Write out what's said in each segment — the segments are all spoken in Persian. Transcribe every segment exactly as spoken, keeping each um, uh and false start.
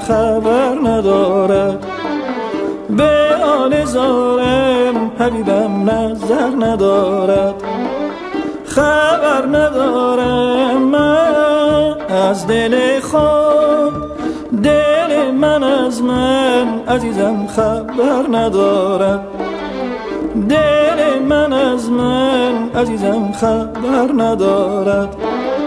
خبر ندارد، به آل ظالم حبیبم نظر ندارد. خبر ندارم من از دل خود، دل من از من عزیزم خبر ندارد. دل من از من عزیزم خبر ندارد.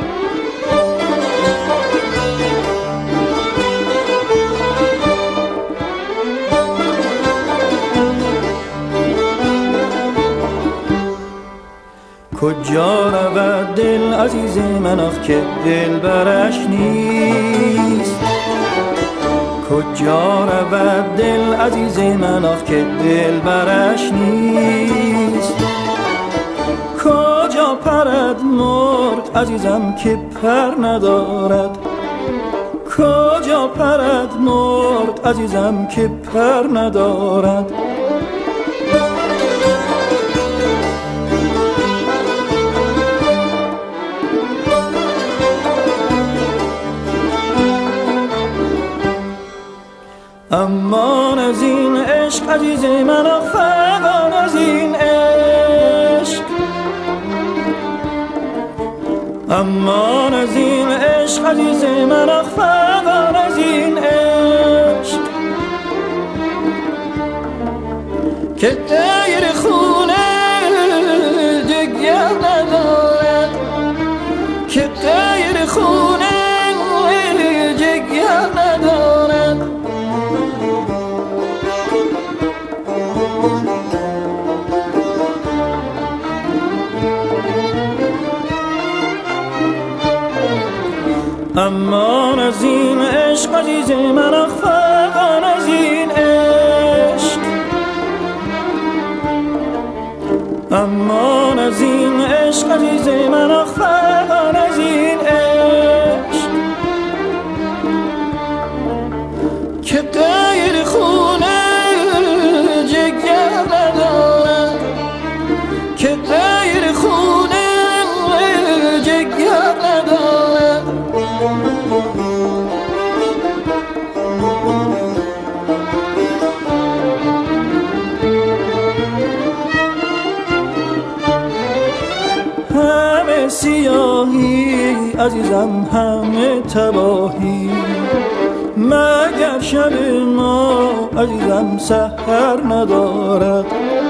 کجا رود دل عزیز من آخ که دل برش نیست؟ کجا رود دل عزیز من آخ که دل برش نیست؟ کجا پرد مرد عزیزم که پر ندارد؟ کجا پرد مرد عزیزم که پر ندارد؟ امان از این عشق عزیز من فغان از این عشق، امان از این عشق عزیز من فغان از این عشق، که دیر خونه دیگر ندارد، که دیر خونه دیگر ندارد. امان از این عشق عزیز من فغان از این عشق، امان از این عشق عزیز من فغان از این عشق، که غیر خونه جگر ندارد، که غیر خونه جگر ندارد. همه سیاهی عزیزم همه تباهی، مگر شب ما عزیزم سحر ندارد.